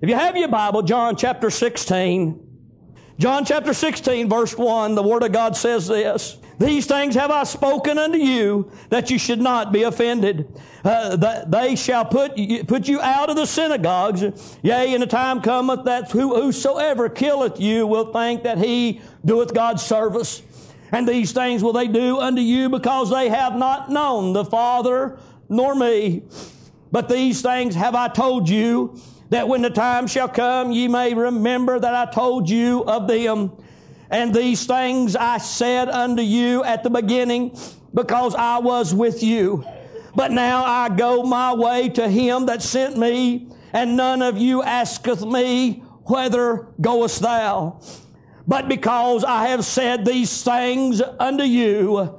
If you have your Bible, John chapter 16. John chapter 16, verse 1, the Word of God says this: These things have I spoken unto you, that you should not be offended. They shall put you out of the synagogues. Yea, and the time cometh that whosoever killeth you will think that he doeth God's service. And these things will they do unto you, because they have not known the Father nor me. But these things have I told you, that when the time shall come, ye may remember that I told you of them. And these things I said unto you at the beginning, because I was with you. But now I go my way to him that sent me, and none of you asketh me, whither goest thou? But because I have said these things unto you,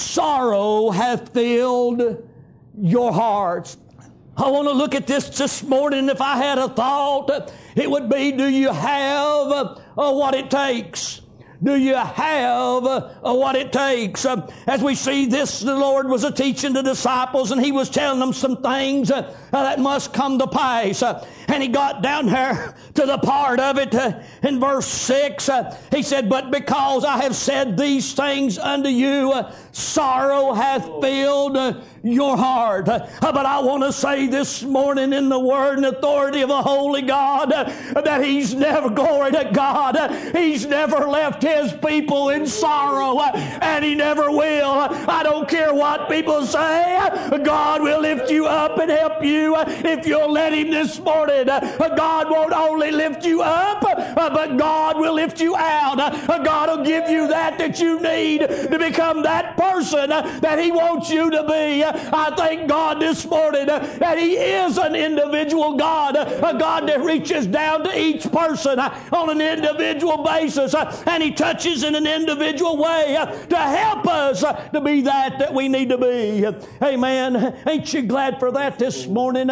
sorrow hath filled your hearts. I want to look at this morning. If I had a thought, it would be, do you have what it takes? Do you have what it takes? As we see this, the Lord was teaching the disciples, and He was telling them some things that must come to pass. And He got down there to the part of it in verse 6. He said, But because I have said these things unto you, sorrow hath filled your heart. But I want to say this morning in the word and authority of the Holy God that He's never, glory to God, He's never left His people in sorrow, and He never will. I don't care what people say. God will lift you up and help you if you'll let Him this morning. God won't only lift you up, but God will lift you out. God will give you that you need to become that person that He wants you to be. I thank God this morning that He is an individual God, a God that reaches down to each person on an individual basis, and He touches in an individual way to help us to be that we need to be. Amen. Ain't you glad for that this morning?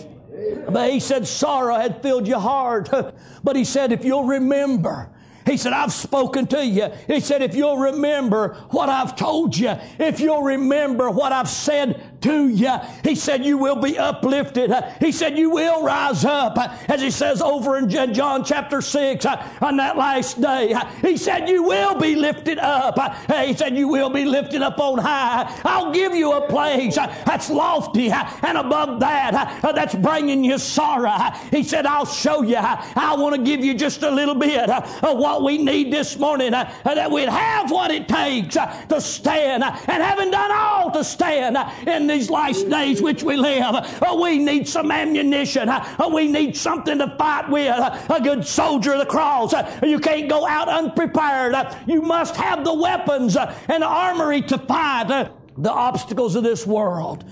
But He said sorrow had filled your heart. But He said, if you'll remember, He said, I've spoken to you. He said, if you'll remember what I've told you, if you'll remember what I've said to you, He said, you will be uplifted. He said, you will rise up. As He says over in John chapter 6, on that last day, He said, you will be lifted up. He said, you will be lifted up on high. I'll give you a place that's lofty, and above that, that's bringing you sorrow. He said, I'll show you. I want to give you just a little bit of what we need this morning, that we'd have what it takes to stand, and having done all to stand in these last days which we live, we need some ammunition. We need something to fight with. A good soldier of the cross, you can't go out unprepared. You must have the weapons and the armory to fight the obstacles of this world.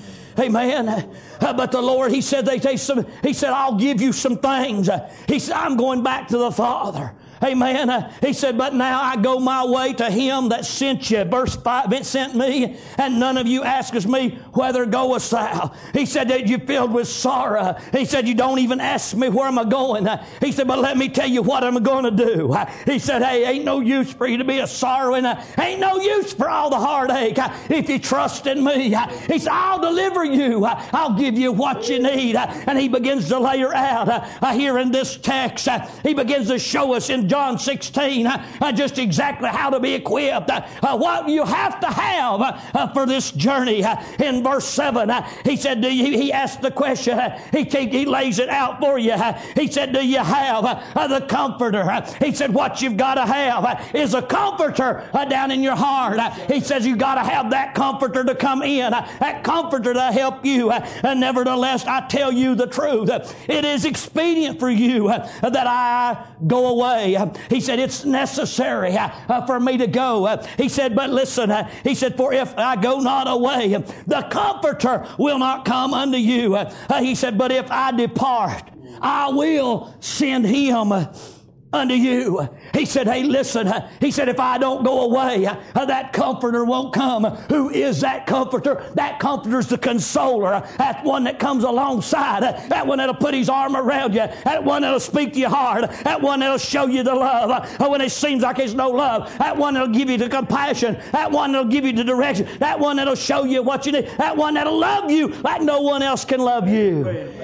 Amen. But the Lord, He said, He said, I'll give you some things. He said, I'm going back to the Father. Amen. He said, but now I go my way to Him that sent you. Verse 5, it sent me, and none of you asketh me, whither goest thou? He said that you're filled with sorrow. He said, you don't even ask me where am I going. He said, but let me tell you what I'm going to do. He said, hey, ain't no use for you to be a sorrowing. Ain't no use for all the heartache if you trust in me. He said, I'll deliver you. I'll give you what you need. And He begins to lay her out. Here in this text, He begins to show us in John 16 just exactly how to be equipped, what you have to have for this journey. In verse 7, He said, He asked the question, He lays it out for you. He said, do you have the Comforter? He said, what you've got to have is a Comforter down in your heart. He says you've got to have that Comforter to come in, that Comforter to help you. And nevertheless, I tell you the truth, it is expedient for you that I go away. He said, it's necessary for me to go. He said, but listen, He said, for if I go not away, the Comforter will not come unto you. He said, but if I depart, I will send Him unto you. He said, hey, listen. He said, if I don't go away, that Comforter won't come. Who is that Comforter? That Comforter's the Consoler. That one that comes alongside. That one that'll put his arm around you. That one that'll speak to your heart. That one that'll show you the love when it seems like there's no love. That one that'll give you the compassion. That one that'll give you the direction. That one that'll show you what you need. That one that'll love you like no one else can love you.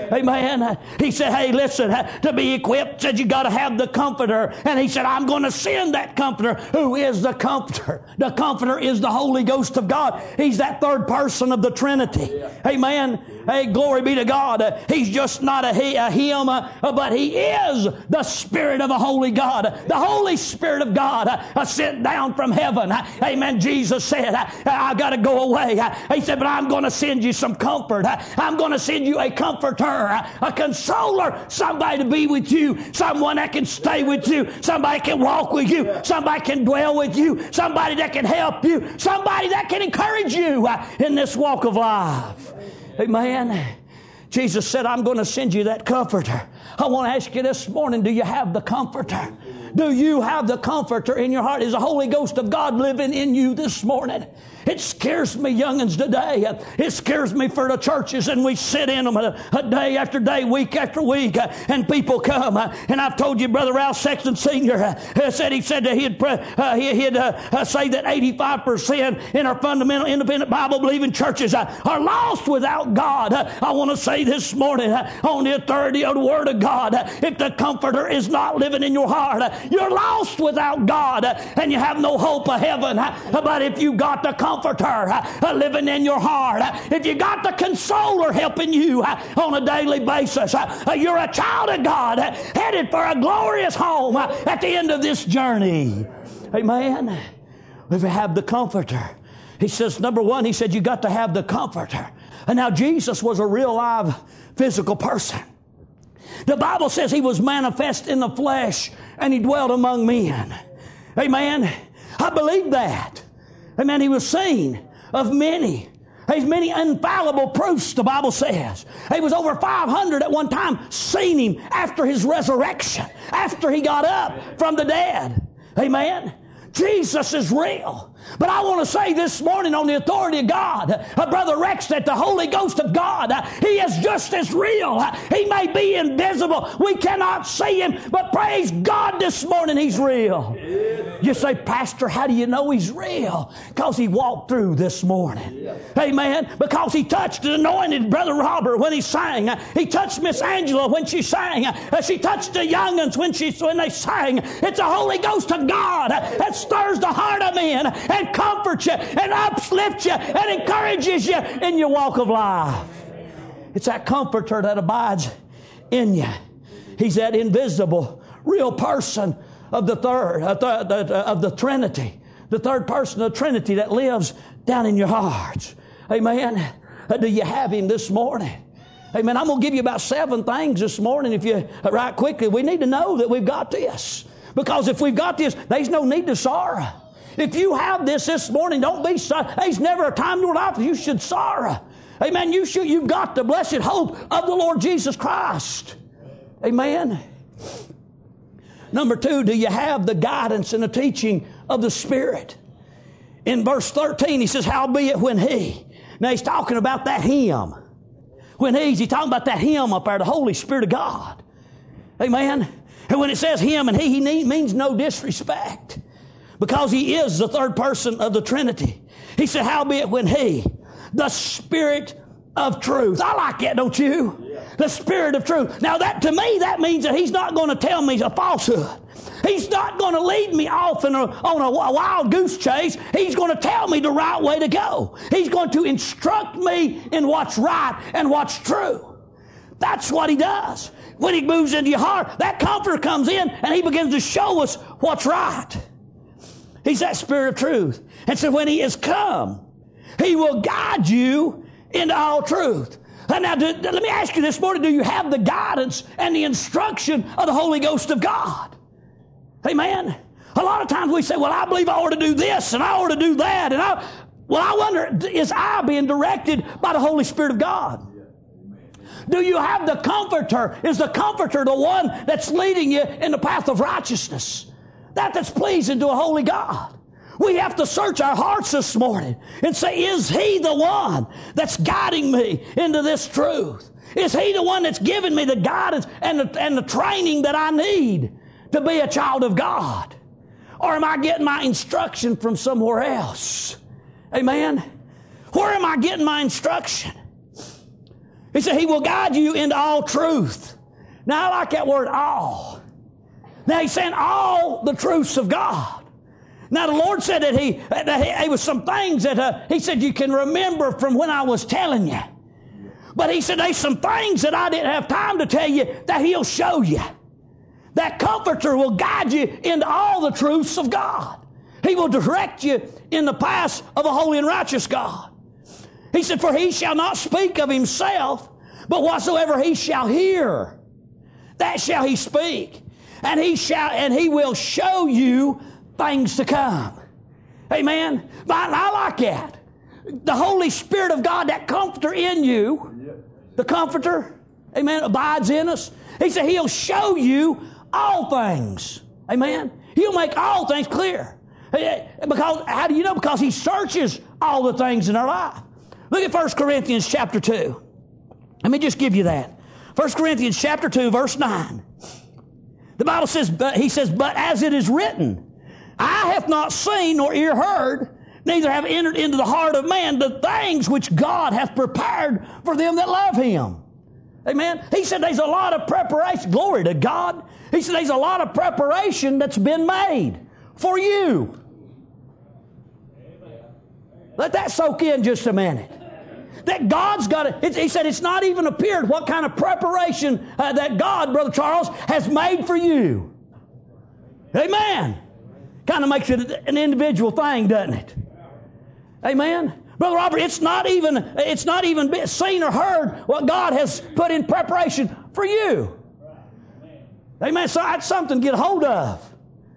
Amen. He said, hey, listen, to be equipped, said you got to have the Comforter. And he said, I'm going to send that Comforter. Who is the Comforter? The Comforter is the Holy Ghost of God. He's that third person of the Trinity. Amen. Hey, glory be to God. He's just not a him, but he is the Spirit of the Holy God. The Holy Spirit of God sent down from heaven. Amen. Jesus said, I got to go away. He said, but I'm going to send you some comfort. I'm going to send you a comforter, a consoler, somebody to be with you, someone that can stay with you, somebody can walk with you, somebody can dwell with you, somebody that can help you, somebody that can encourage you in this walk of life. Amen. Jesus said, I'm going to send you that comforter. I want to ask you this morning, do you have the comforter? Do you have the comforter in your heart? Is the Holy Ghost of God living in you this morning? It scares me, young'uns, today. It scares me for the churches, and we sit in them a day after day, week after week, and people come. And I've told you, Brother Ralph Sexton Sr. said that he'd say that 85% in our fundamental independent Bible-believing churches are lost without God. I want to say this morning, on the authority of the Word of God, if the Comforter is not living in your heart, you're lost without God, and you have no hope of heaven. But if you got the Comforter living in your heart, if you got the Consoler helping you on a daily basis, you're a child of God headed for a glorious home at the end of this journey. Amen. If you have the Comforter, he says, number one, he said you got to have the Comforter. And now Jesus was a real live physical person. The Bible says he was manifest in the flesh and he dwelt among men. Amen. I believe that. Amen. He was seen of many. There's many infallible proofs, the Bible says. There was over 500 at one time seen him after his resurrection, after he got up from the dead. Amen. Jesus is real. But I want to say this morning on the authority of God, Brother Rex, that the Holy Ghost of God, He is just as real. He may be invisible. We cannot see Him, but praise God this morning He's real. You say, Pastor, how do you know He's real? Because He walked through this morning. Amen. Because He touched and anointed Brother Robert when he sang. He touched Miss Angela when she sang. She touched the young'uns when they sang. It's the Holy Ghost of God that stirs the heart of men and comforts you and uplifts you and encourages you in your walk of life. It's that Comforter that abides in you. He's that invisible, real person of the Trinity, the third person of the Trinity that lives down in your hearts. Amen. Do you have Him this morning? Amen. I'm going to give you about 7 things this morning. If you right quickly, we need to know that we've got this. Because if we've got this, there's no need to sorrow. If you have this morning, don't be sorry. There's never a time in your life you should sorrow. Amen. You've got the blessed hope of the Lord Jesus Christ. Amen. Number 2, do you have the guidance and the teaching of the Spirit? In verse 13, he says, howbeit when He. Now he's talking about that Him. When he's talking about that Him up there, the Holy Spirit of God. Amen. And when it says Him and He means no disrespect. Because He is the third person of the Trinity. He said, howbeit when He, the Spirit of truth. I like that, don't you? Yeah. The Spirit of truth. Now that, to me, that means that He's not going to tell me a falsehood. He's not going to lead me off on a wild goose chase. He's going to tell me the right way to go. He's going to instruct me in what's right and what's true. That's what He does. When He moves into your heart, that Comforter comes in and He begins to show us what's right. He's that Spirit of truth. And so when He is come, He will guide you into all truth. And now, let me ask you this morning, do you have the guidance and the instruction of the Holy Ghost of God? Amen. A lot of times we say, well, I believe I ought to do this and I ought to do that. And I wonder, is I being directed by the Holy Spirit of God? Do you have the Comforter? Is the Comforter the one that's leading you in the path of righteousness? That's pleasing to a holy God. We have to search our hearts this morning and say, is He the one that's guiding me into this truth? Is He the one that's giving me the guidance and the training that I need to be a child of God? Or am I getting my instruction from somewhere else? Amen? Where am I getting my instruction? He said He will guide you into all truth. Now, I like that word all. Now, He's saying all the truths of God. Now, the Lord said that He was some things that He said you can remember from when I was telling you. But He said there's some things that I didn't have time to tell you that He'll show you. That Comforter will guide you into all the truths of God. He will direct you in the paths of a holy and righteous God. He said, for He shall not speak of Himself, but whatsoever He shall hear, that shall He speak. And He will show you things to come. Amen. I like that. The Holy Spirit of God, that Comforter in you, the Comforter, amen, abides in us. He said He'll show you all things. Amen. He'll make all things clear. Because, how do you know? Because He searches all the things in our life. Look at 1 Corinthians chapter 2. Let me just give you that. 1 Corinthians chapter 2, verse 9. The Bible says, He says, but as it is written, eye hath not seen nor ear heard, neither have entered into the heart of man the things which God hath prepared for them that love Him. Amen. He said there's a lot of preparation. Glory to God. He said there's a lot of preparation that's been made for you. Let that soak in just a minute. That God's got it. He said it's not even appeared what kind of preparation that God, Brother Charles, has made for you. Amen. Kind of makes it an individual thing, doesn't it? Amen. Brother Robert, it's not even seen or heard what God has put in preparation for you. Amen. So that's something to get a hold of.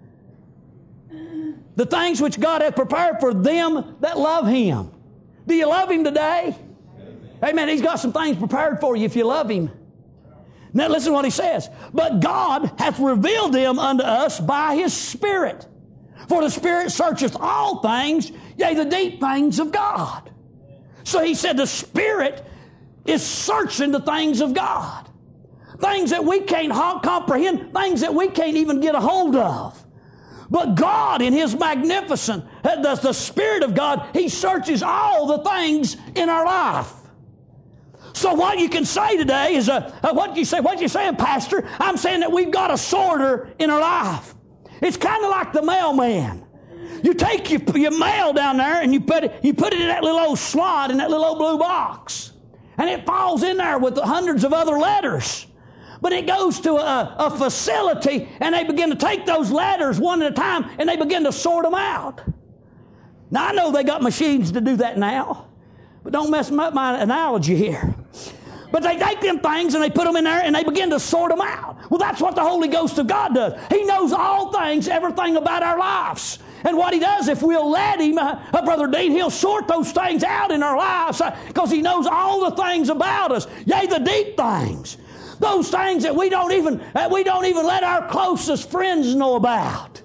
The things which God hath prepared for them that love Him. Do you love Him today? Amen. He's got some things prepared for you if you love Him. Now listen to what He says. But God hath revealed them unto us by His Spirit. For the Spirit searcheth all things, yea, the deep things of God. So He said the Spirit is searching the things of God. Things that we can't comprehend, things that we can't even get a hold of. But God, in His magnificence, the Spirit of God, He searches all the things in our life. So what you can say today is, what you saying, Pastor? I'm saying that we've got a sorter in our life. It's kind of like the mailman. You take your mail down there and you put it in that little old slot in that little old blue box. And it falls in there with hundreds of other letters. But it goes to a facility and they begin to take those letters one at a time and they begin to sort them out. Now I know they got machines to do that now. But don't mess up my analogy here. But they take them things and they put them in there and they begin to sort them out. Well, that's what the Holy Ghost of God does. He knows all things, everything about our lives. And what He does, if we'll let Him, Brother Dean, He'll sort those things out in our lives because He knows all the things about us. Yea, the deep things. Those things that we don't even let our closest friends know about.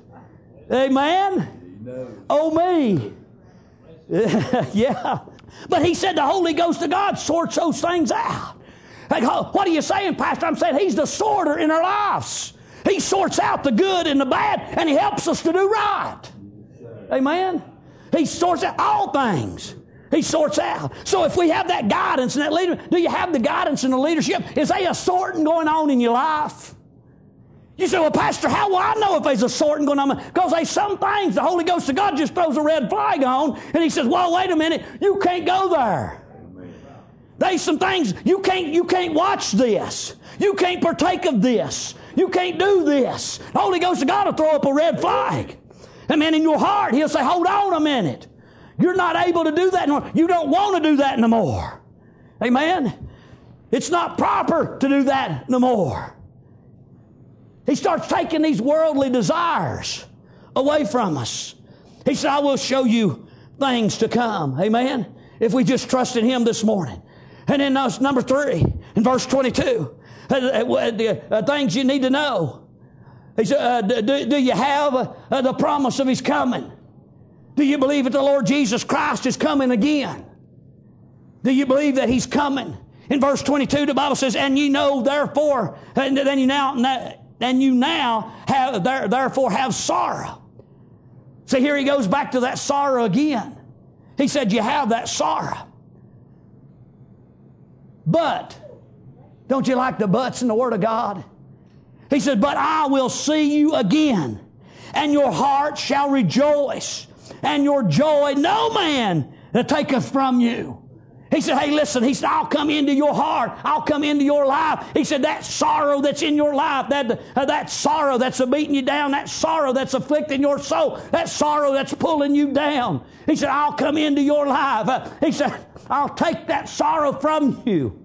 Amen? Oh, me. Yeah. But He said the Holy Ghost of God sorts those things out. What are you saying, Pastor? I'm saying He's the sorter in our lives. He sorts out the good and the bad, and He helps us to do right. Amen? He sorts out all things. He sorts out. So if we have that guidance and that leader, do you have the guidance and the leadership? Is there a sorting going on in your life? You say, well, Pastor, how will I know if there's a sorting going on? Because there's some things the Holy Ghost of God just throws a red flag on, and He says, well, wait a minute, you can't go there. There's some things, you can't watch this. You can't partake of this. You can't do this. The Holy Ghost of God will throw up a red flag. And man, in your heart, He'll say, hold on a minute. You're not able to do that anymore. You don't want to do that no more. Amen? It's not proper to do that no more. He starts taking these worldly desires away from us. He said, I will show you things to come. Amen? If we just trust in Him this morning. And then number 3, in verse 22, things you need to know. He said, do you have the promise of His coming? Do you believe that the Lord Jesus Christ is coming again? Do you believe that He's coming? In verse 22, the Bible says, and you know therefore, and then you now have therefore have sorrow. So here he goes back to that sorrow again. He said, you have that sorrow. But Don't you like the buts in the Word of God? He said, but I will see you again, and your heart shall rejoice, and your joy no man taketh from you. He said, hey, listen, he said, I'll come into your heart. I'll come into your life. He said, that sorrow that's in your life, that sorrow that's beating you down, that sorrow that's afflicting your soul, that sorrow that's pulling you down. He said, I'll come into your life. He said, I'll take that sorrow from you.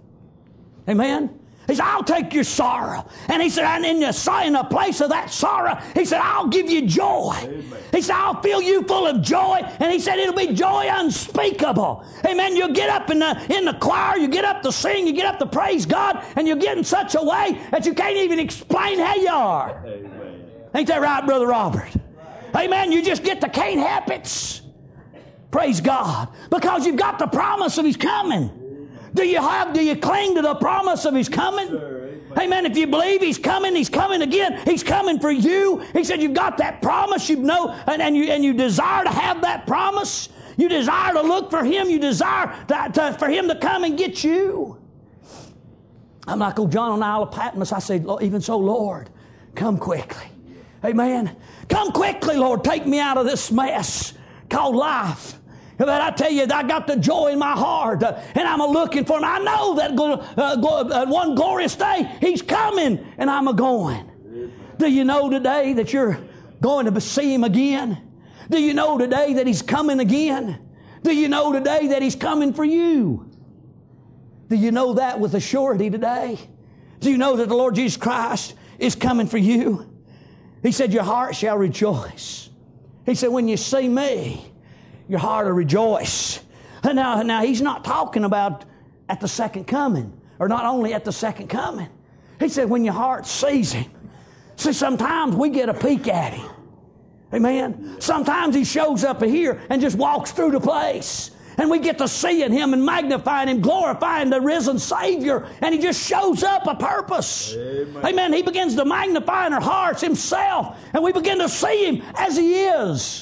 Amen? He said, I'll take your sorrow. And he said, and in the place of that sorrow, he said, I'll give you joy. Amen. He said, I'll fill you full of joy. And he said, it'll be joy unspeakable. Amen. You'll get up in the choir, you get up to sing, you get up to praise God, and you'll get in such a way that you can't even explain how you are. Amen. Ain't that right, Brother Robert? Amen. You just get the can't help it. Praise God. Because you've got the promise of His coming. Do you cling to the promise of His coming? Amen. If you believe He's coming again. He's coming for you. He said you've got that promise, you know, and you desire to have that promise. You desire to look for Him. You desire for Him to come and get you. I'm like old John on the Isle of Patmos. I said, even so, Lord, come quickly. Amen. Come quickly, Lord. Take me out of this mess called life. But I tell you, I got the joy in my heart, and I'm looking for Him. I know that one glorious day He's coming, and I'm going. Do you know today that you're going to see Him again? Do you know today that He's coming again? Do you know today that He's coming for you? Do you know that with a surety today? Do you know that the Lord Jesus Christ is coming for you? He said, your heart shall rejoice. He said, when you see me, your heart will rejoice. And now He's not talking about at the second coming, or not only at the second coming. He said when your heart sees Him. See, sometimes we get a peek at Him. Amen. Sometimes He shows up here and just walks through the place. And we get to seeing Him and magnifying Him, glorifying the risen Savior. And He just shows up a purpose. Amen. Amen. He begins to magnify in our hearts Himself. And we begin to see Him as He is.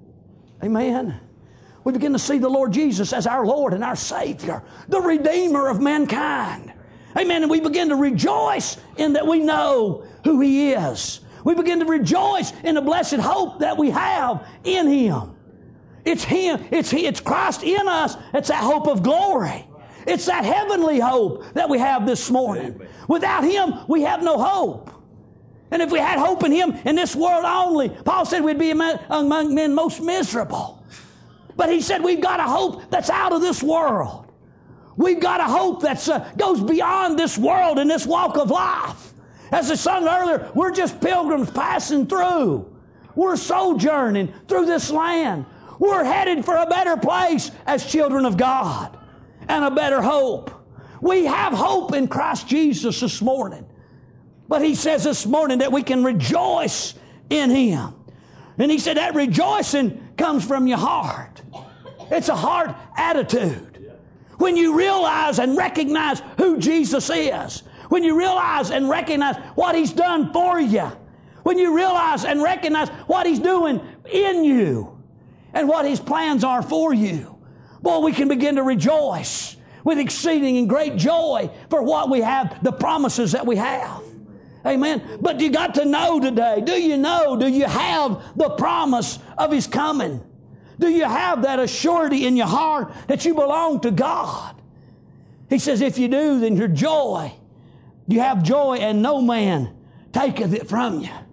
Amen. We begin to see the Lord Jesus as our Lord and our Savior, the Redeemer of mankind. Amen. And we begin to rejoice in that we know who He is. We begin to rejoice in the blessed hope that we have in Him. It's Him. It's Christ in us. It's that hope of glory. It's that heavenly hope that we have this morning. Without Him, we have no hope. And if we had hope in Him in this world only, Paul said we'd be among men most miserable. But he said we've got a hope that's out of this world. We've got a hope that goes beyond this world and this walk of life. As I sung earlier, we're just pilgrims passing through. We're sojourning through this land. We're headed for a better place as children of God and a better hope. We have hope in Christ Jesus this morning. But He says this morning that we can rejoice in Him. And He said that rejoicing comes from your heart. It's a heart attitude. When you realize and recognize who Jesus is, when you realize and recognize what He's done for you, when you realize and recognize what He's doing in you and what His plans are for you, boy, we can begin to rejoice with exceeding and great joy for what we have, the promises that we have. Amen. But you got to know today, do you have the promise of His coming? Do you have that assurity in your heart that you belong to God? He says, if you do, then your joy, you have joy and no man taketh it from you.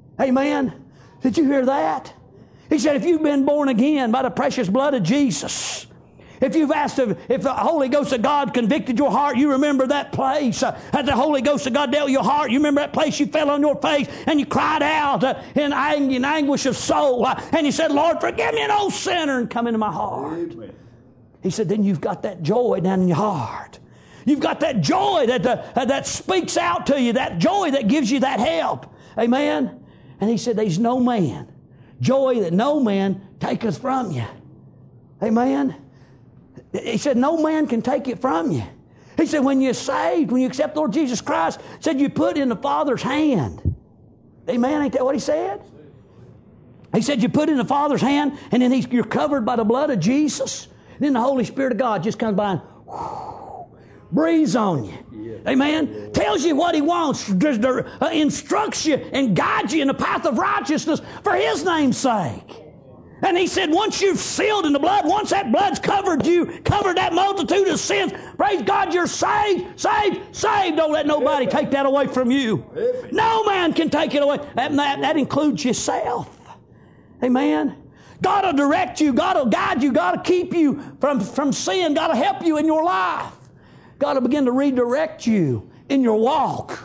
Amen. Did you hear that? He said, if you've been born again by the precious blood of Jesus, if you've asked if the Holy Ghost of God convicted your heart, you remember that place. As the Holy Ghost of God dealt with your heart, you remember that place you fell on your face and you cried out in anguish of soul. And you said, Lord, forgive me an old sinner and come into my heart. Amen. He said, then you've got that joy down in your heart. You've got that joy that speaks out to you, that joy that gives you that help. Amen. And He said, there's no man, joy that no man taketh from you. Amen. He said, no man can take it from you. He said, when you're saved, when you accept the Lord Jesus Christ, He said you put in the Father's hand. Amen? Ain't that what He said? He said you put in the Father's hand, and then you're covered by the blood of Jesus. And then the Holy Spirit of God just comes by and breathes on you. Amen. Tells you what He wants, instructs you and guides you in the path of righteousness for His name's sake. And He said, once you're sealed in the blood, once that blood's covered you, covered that multitude of sins, praise God, you're saved, saved, saved. Don't let nobody take that away from you. No man can take it away. That includes yourself. Amen. God will direct you. God will guide you. God will keep you from sin. God will help you in your life. God will begin to redirect you in your walk.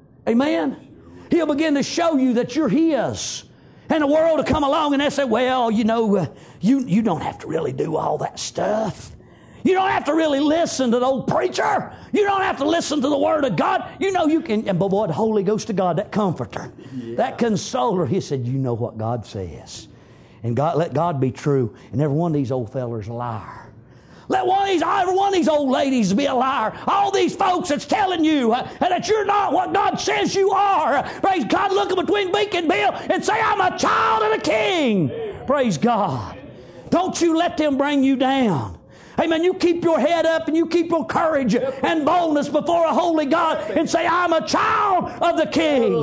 Amen. He'll begin to show you that you're His. And the world will come along and they say, well, you know, you don't have to really do all that stuff. You don't have to really listen to the old preacher. You don't have to listen to the Word of God. You know you can. But boy, the Holy Ghost of God, that comforter, that consoler, He said, you know what God says. And God, let God be true. And every one of these old fellers a liar. Let every one of these old ladies be a liar. All these folks that's telling you that you're not what God says you are. Praise God, look between beak and bill and say, I'm a child of the King. Praise God. Don't you let them bring you down. Amen. You keep your head up and you keep your courage and boldness before a holy God and say, I'm a child of the King.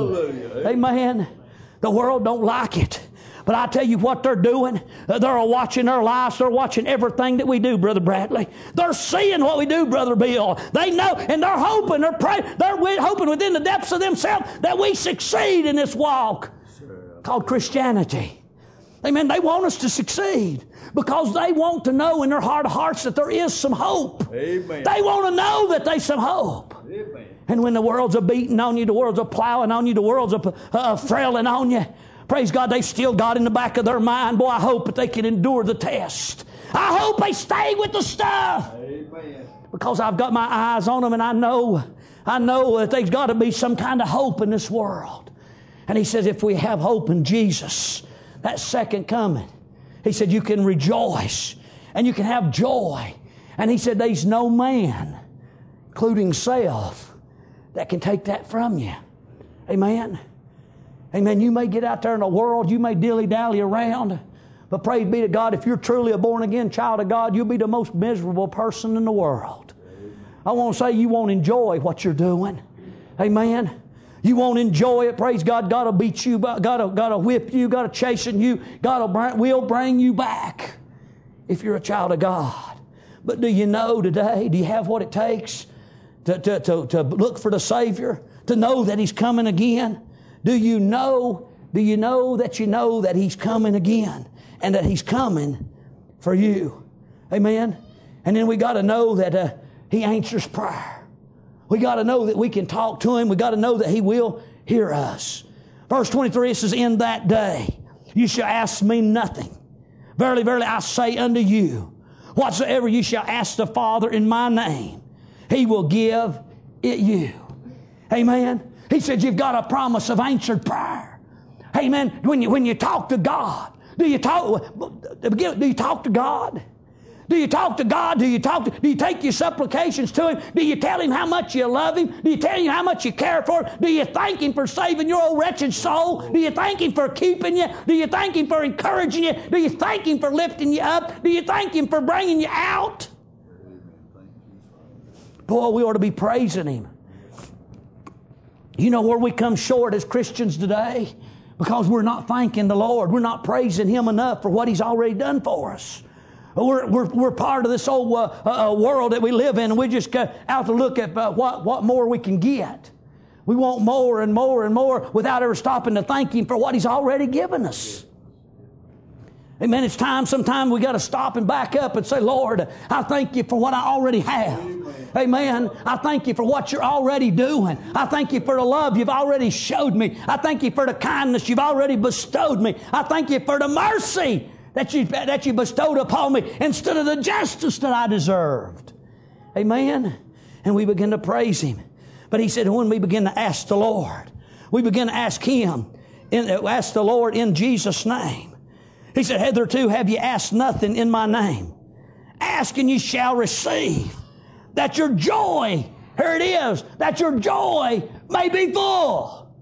Amen. The world don't like it. But I tell you what they're doing. They're watching our lives. They're watching everything that we do, Brother Bradley. They're seeing what we do, Brother Bill. They know, and they're hoping, they're praying, they're hoping within the depths of themselves that we succeed in this walk called Christianity. Amen. They want us to succeed because they want to know in their heart of hearts that there is some hope. Amen. They want to know that there's some hope. Amen. And when the world's a beating on you, the world's a plowing on you, the world's a frailing on you, praise God, they've still got in the back of their mind, boy, I hope that they can endure the test. I hope they stay with the stuff. Amen. Because I've got my eyes on them and I know that there's got to be some kind of hope in this world. And He says if we have hope in Jesus, that second coming, He said you can rejoice and you can have joy. And He said there's no man, including self, that can take that from you. Amen. Amen. You may get out there in the world. You may dilly-dally around. But praise be to God, if you're truly a born-again child of God, you'll be the most miserable person in the world. I won't say you won't enjoy what you're doing. Amen. You won't enjoy it. Praise God. God will beat you. God will whip you. God will chasten you. God will bring you back if you're a child of God. But do you know today, do you have what it takes to look for the Savior? To know that He's coming again? Do you know that you know that He's coming again and that He's coming for you? Amen. And then we got to know that He answers prayer. We got to know that we can talk to Him. We got to know that He will hear us. Verse 23 says, in that day you shall ask me nothing. Verily, verily, I say unto you, whatsoever you shall ask the Father in my name, He will give it you. Amen. He said, you've got a promise of answered prayer. Amen. When you talk to God, do you talk to God? Do you talk to God? Do you take your supplications to Him? Do you tell Him how much you love Him? Do you tell Him how much you care for Him? Do you thank Him for saving your old wretched soul? Do you thank Him for keeping you? Do you thank Him for encouraging you? Do you thank Him for lifting you up? Do you thank Him for bringing you out? Boy, we ought to be praising Him. You know where we come short as Christians today? Because we're not thanking the Lord. We're not praising Him enough for what He's already done for us. We're part of this old world that we live in, and we just go out to look at what more we can get. We want more and more and more without ever stopping to thank Him for what He's already given us. Amen. It's time, sometime we got to stop and back up and say, Lord, I thank You for what I already have. Amen. I thank You for what You're already doing. I thank You for the love You've already showed me. I thank You for the kindness You've already bestowed me. I thank You for the mercy that you bestowed upon me instead of the justice that I deserved. Amen. And we begin to praise Him. But He said when we begin to ask the Lord, we begin to ask Him, ask the Lord in Jesus' name. He said, hitherto have you asked nothing in my name. Ask and you shall receive, that your joy, here it is, that your joy may be full.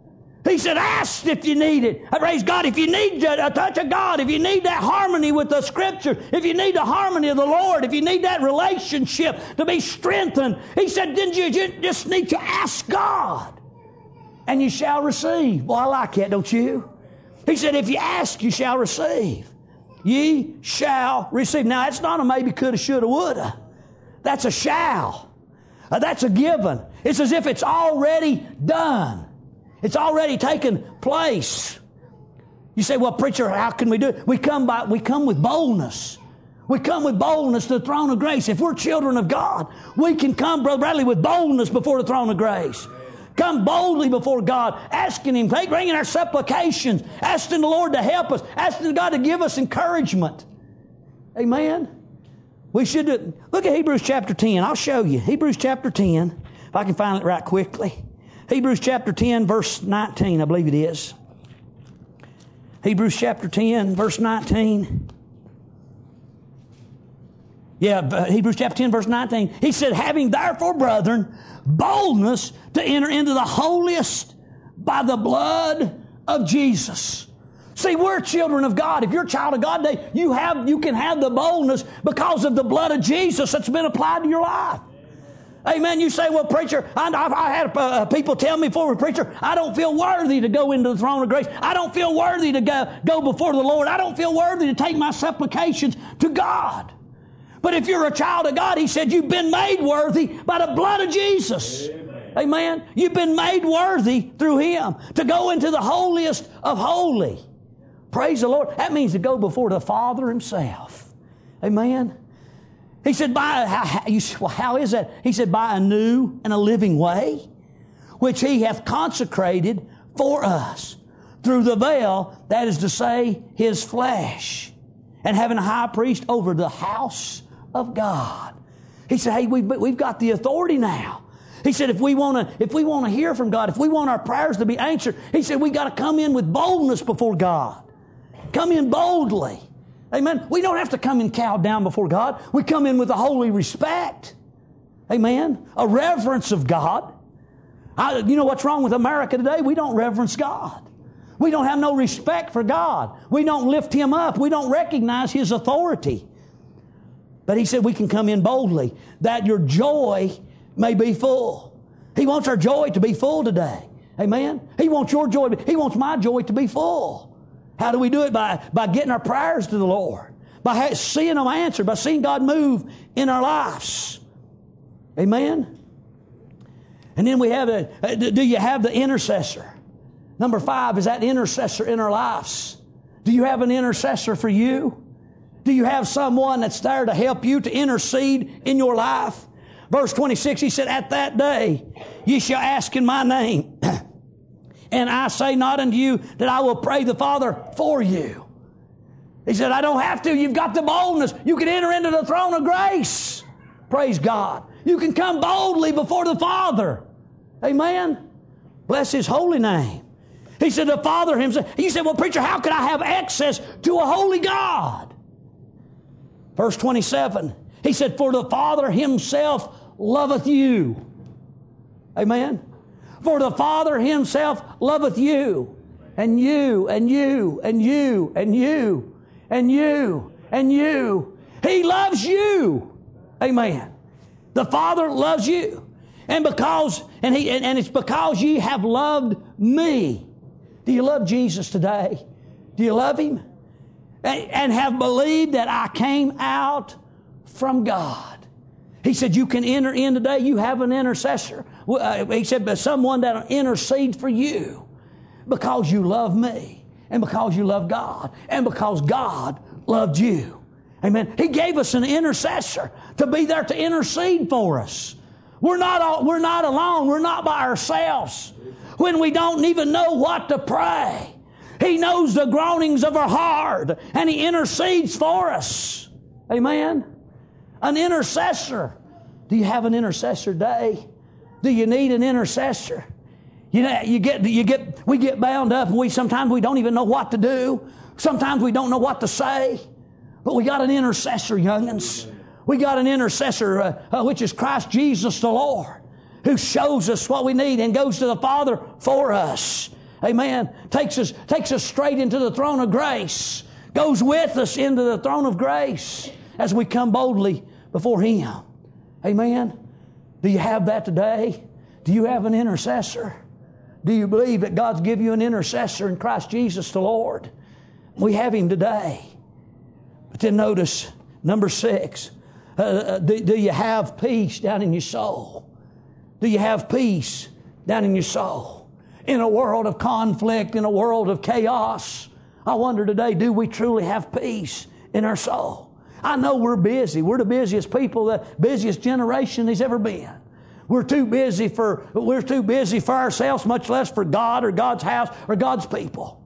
He said, ask if you need it. Praise God. If you need a touch of God, if you need that harmony with the Scripture, if you need the harmony of the Lord, if you need that relationship to be strengthened, He said, then you just need to ask God, and you shall receive. Well, I like that, don't you? He said, if you ask, you shall receive. Ye shall receive. Now, that's not a maybe, coulda, shoulda, woulda. That's a shall. That's a given. It's as if it's already done. It's already taken place. You say, well, preacher, how can we do it? We come with boldness. We come with boldness to the throne of grace. If we're children of God, we can come, Brother Bradley, with boldness before the throne of grace. Come boldly before God, asking Him, bringing our supplications, asking the Lord to help us, asking God to give us encouragement. Amen. We should do. Look at Hebrews chapter 10. I'll show you. Hebrews chapter 10, if I can find it right quickly. Hebrews chapter 10, verse 19, I believe it is. Hebrews chapter 10, verse 19. Yeah, Hebrews chapter 10, verse 19. He said, having therefore, brethren, boldness to enter into the holiest by the blood of Jesus. See, we're children of God. If you're a child of God today, you can have the boldness because of the blood of Jesus that's been applied to your life. Amen. You say, well, preacher, I had people tell me before, preacher, I don't feel worthy to go into the throne of grace. I don't feel worthy to go before the Lord. I don't feel worthy to take my supplications to God. But if you're a child of God, He said, you've been made worthy by the blood of Jesus. Amen. You've been made worthy through Him to go into the holiest of holy. Praise the Lord. That means to go before the Father Himself. Amen. He said, how is that? He said, by a new and a living way, which He hath consecrated for us through the veil, that is to say, His flesh, and having a high priest over the house of God. He said, hey, we've got the authority now. He said, if we want to hear from God, if we want our prayers to be answered, He said, we got to come in with boldness before God. Come in boldly. Amen. We don't have to come in cowed down before God. We come in with a holy respect. Amen. A reverence of God. You know what's wrong with America today? We don't reverence God. We don't have no respect for God. We don't lift Him up. We don't recognize His authority. But He said we can come in boldly, that your joy may be full. He wants our joy to be full today. Amen. He wants your joy. He wants my joy to be full. How do we do it? By getting our prayers to the Lord. By seeing them answered. By seeing God move in our lives. Amen. And then we have do you have the intercessor? Number 5 is that intercessor in our lives. Do you have an intercessor for you? Do you have someone that's there to help you to intercede in your life? Verse 26, He said, at that day ye shall ask in my name. And I say not unto you that I will pray the Father for you. He said, I don't have to. You've got the boldness. You can enter into the throne of grace. Praise God. You can come boldly before the Father. Amen. Bless His holy name. He said, the Father Himself. He said, well, preacher, how could I have access to a holy God? Verse 27. He said, for the Father Himself loveth you. Amen. For the Father Himself loveth you, and you, and you, and you, and you, and you, and you. He loves you. Amen. The Father loves you. And it's because ye have loved me. Do you love Jesus today? Do you love Him? And have believed that I came out from God. He said, you can enter in today. You have an intercessor. He said, but someone that will intercede for you because you love me and because you love God and because God loved you. Amen. He gave us an intercessor to be there to intercede for us. We're not alone. We're not by ourselves. When we don't even know what to pray, He knows the groanings of our heart and He intercedes for us. Amen. An intercessor. Do you have an intercessor today? Do you need an intercessor? You know, we get bound up and sometimes we don't even know what to do. Sometimes we don't know what to say. But we got an intercessor, young'uns. We got an intercessor, which is Christ Jesus the Lord, who shows us what we need and goes to the Father for us. Amen. Takes us straight into the throne of grace. Goes with us into the throne of grace as we come boldly before Him. Amen. Do you have that today? Do you have an intercessor? Do you believe that God's given you an intercessor in Christ Jesus the Lord? We have Him today. But then notice, number 6, do you have peace down in your soul? Do you have peace down in your soul? In a world of conflict, in a world of chaos, I wonder today, do we truly have peace in our soul? I know we're busy. We're the busiest people, the busiest generation there's ever been. We're too busy for ourselves, much less for God or God's house or God's people.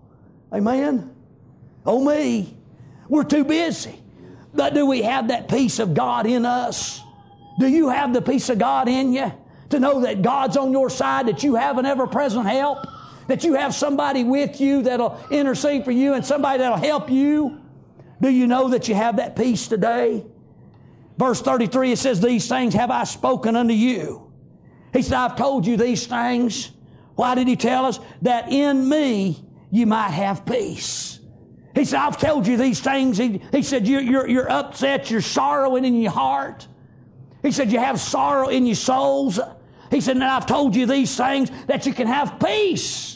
Amen? Oh me. We're too busy. But do we have that peace of God in us? Do you have the peace of God in you? To know that God's on your side, that you have an ever-present help, that you have somebody with you that'll intercede for you and somebody that'll help you. Do you know that you have that peace today? Verse 33, it says, "These things have I spoken unto you." He said, "I've told you these things." Why did He tell us? That in me you might have peace. He said, "I've told you these things." He said, you're upset, you're sorrowing in your heart. He said, you have sorrow in your souls. He said, "Now I've told you these things that you can have peace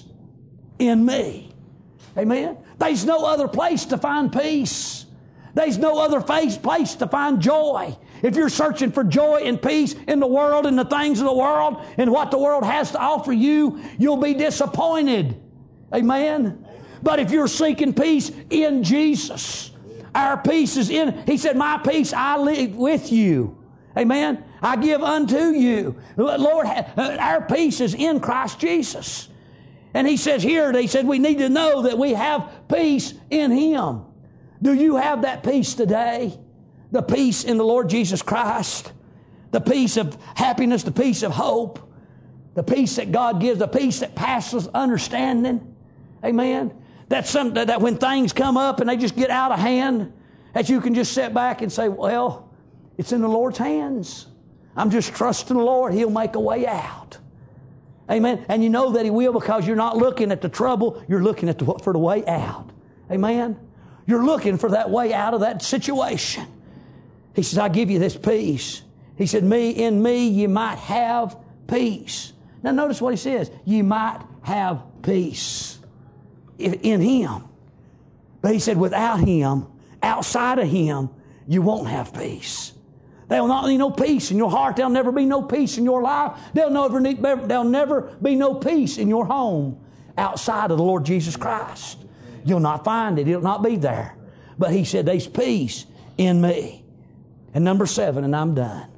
in me." Amen. There's no other place to find peace. There's no other place to find joy. If you're searching for joy and peace in the world and the things of the world and what the world has to offer you, you'll be disappointed. Amen. But if you're seeking peace in Jesus, our peace is in. He said, "My peace I leave with you." Amen. "I give unto you." Lord, our peace is in Christ Jesus. And He says here, He said we need to know that we have peace in Him. Do you have that peace today? The peace in the Lord Jesus Christ. The peace of happiness, the peace of hope. The peace that God gives, the peace that passes understanding. Amen. That when things come up and they just get out of hand, that you can just sit back and say, well, it's in the Lord's hands. I'm just trusting the Lord. He'll make a way out. Amen. And you know that He will because you're not looking at the trouble. You're looking for the way out. Amen. You're looking for that way out of that situation. He says, "I give you this peace." He said, in me you might have peace. Now notice what He says. You might have peace in Him. But He said, without Him, outside of Him, you won't have peace. There'll not be no peace in your heart. There'll never be no peace in your life. There'll never be no peace in your home outside of the Lord Jesus Christ. You'll not find it. It'll not be there. But He said, there's peace in me. And number 7, and I'm done.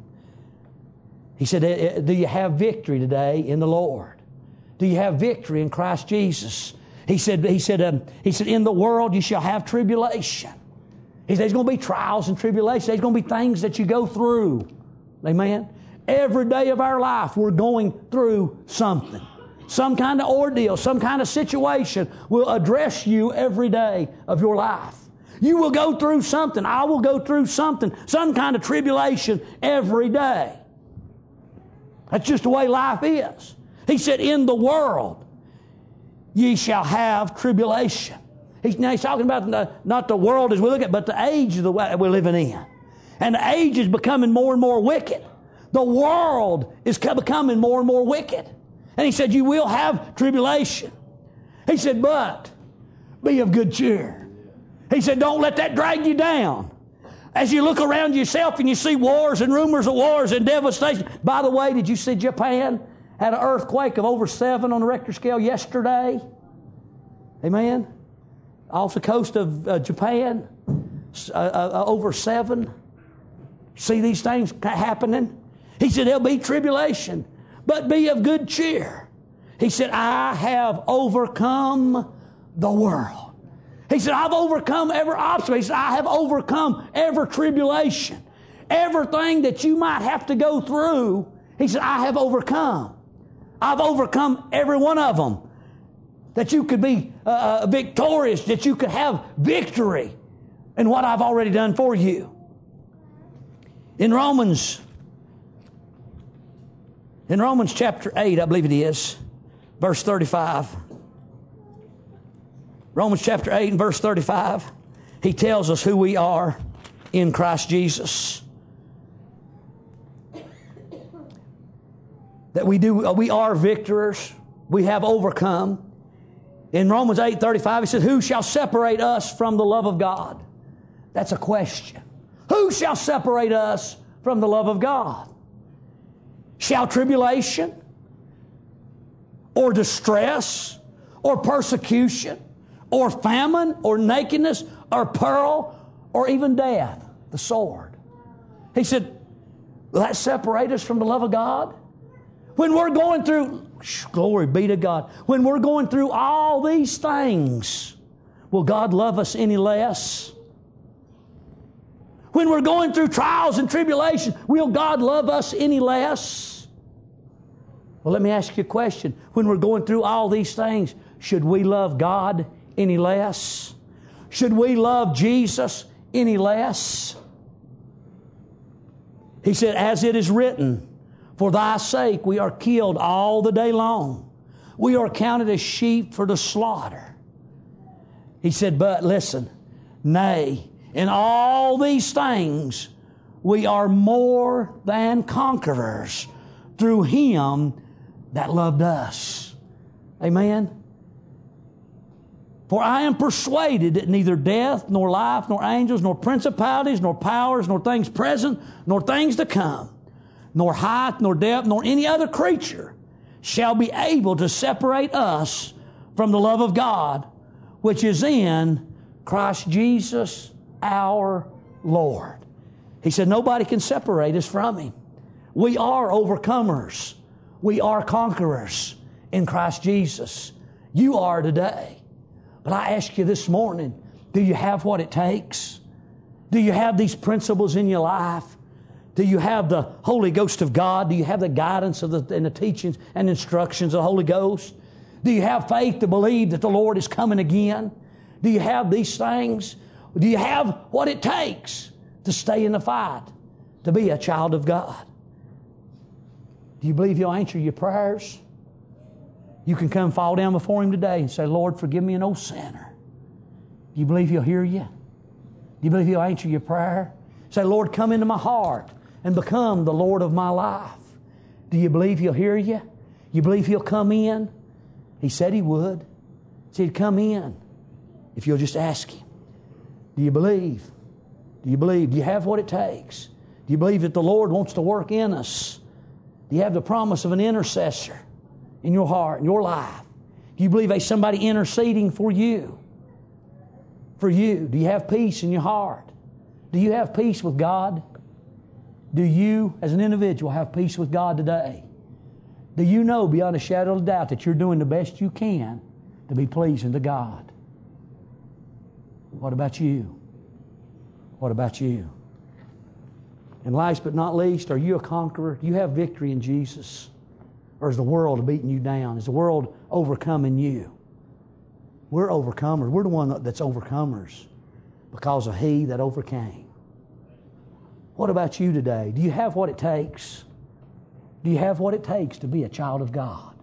He said, do you have victory today in the Lord? Do you have victory in Christ Jesus? He said, in the world you shall have tribulation. He said, there's going to be trials and tribulations. There's going to be things that you go through. Amen? Every day of our life, we're going through something. Some kind of ordeal, some kind of situation will address you every day of your life. You will go through something. I will go through something, some kind of tribulation every day. That's just the way life is. He said, in the world, ye shall have tribulation. He's talking about not the world as we look at, but the age of the way we're living in. And the age is becoming more and more wicked. The world is becoming more and more wicked. And He said, you will have tribulation. He said, but be of good cheer. He said, don't let that drag you down. As you look around yourself and you see wars and rumors of wars and devastation. By the way, did you see Japan had an earthquake of over 7 on the Richter scale yesterday? Amen. Off the coast of Japan, over 7. See these things happening? He said, there'll be tribulation, but be of good cheer. He said, I have overcome the world. He said, I've overcome every obstacle. He said, I have overcome every tribulation. Everything that you might have to go through, He said, I have overcome. I've overcome every one of them. That you could be victorious, that you could have victory in what I've already done for you. In Romans chapter 8, I believe it is, verse 35. Romans chapter 8 and verse 35, he tells us who we are in Christ Jesus. That we are victors. We have overcome. In Romans 8:35, he says, who shall separate us from the love of God? That's a question. Who shall separate us from the love of God? Shall tribulation, or distress, or persecution, or famine, or nakedness, or peril, or even death, the sword? He said, will that separate us from the love of God? When we're going through, glory be to God, when we're going through all these things, will God love us any less? When we're going through trials and tribulation, will God love us any less? Well, let me ask you a question. When we're going through all these things, should we love God any less? Should we love Jesus any less? He said, as it is written, for thy sake we are killed all the day long. We are counted as sheep for the slaughter. He said, but listen, nay, in all these things we are more than conquerors through Him that loved us. Amen. For I am persuaded that neither death, nor life, nor angels, nor principalities, nor powers, nor things present, nor things to come, nor height, nor depth, nor any other creature shall be able to separate us from the love of God, which is in Christ Jesus our Lord. He said nobody can separate us from Him. We are overcomers. We are conquerors in Christ Jesus. You are today. But I ask you this morning, do you have what it takes? Do you have these principles in your life? Do you have the Holy Ghost of God? Do you have the guidance and the teachings and instructions of the Holy Ghost? Do you have faith to believe that the Lord is coming again? Do you have these things? Do you have what it takes to stay in the fight, to be a child of God? Do you believe He'll answer your prayers? You can come fall down before Him today and say, Lord, forgive me an old sinner. Do you believe He'll hear you? Do you believe He'll answer your prayer? Say, Lord, come into my heart and become the Lord of my life. Do you believe He'll hear you? You believe He'll come in? He said He would. He said, come in if you'll just ask Him. Do you believe? Do you believe? Do you have what it takes? Do you believe that the Lord wants to work in us? Do you have the promise of an intercessor in your heart, in your life? Do you believe there's somebody interceding for you? For you. Do you have peace in your heart? Do you have peace with God? Do you, as an individual, have peace with God today? Do you know beyond a shadow of a doubt that you're doing the best you can to be pleasing to God? What about you? What about you? And last but not least, are you a conqueror? Do you have victory in Jesus? Or is the world beating you down? Is the world overcoming you? We're overcomers. We're the one that's overcomers because of He that overcame. What about you today? Do you have what it takes? Do you have what it takes to be a child of God?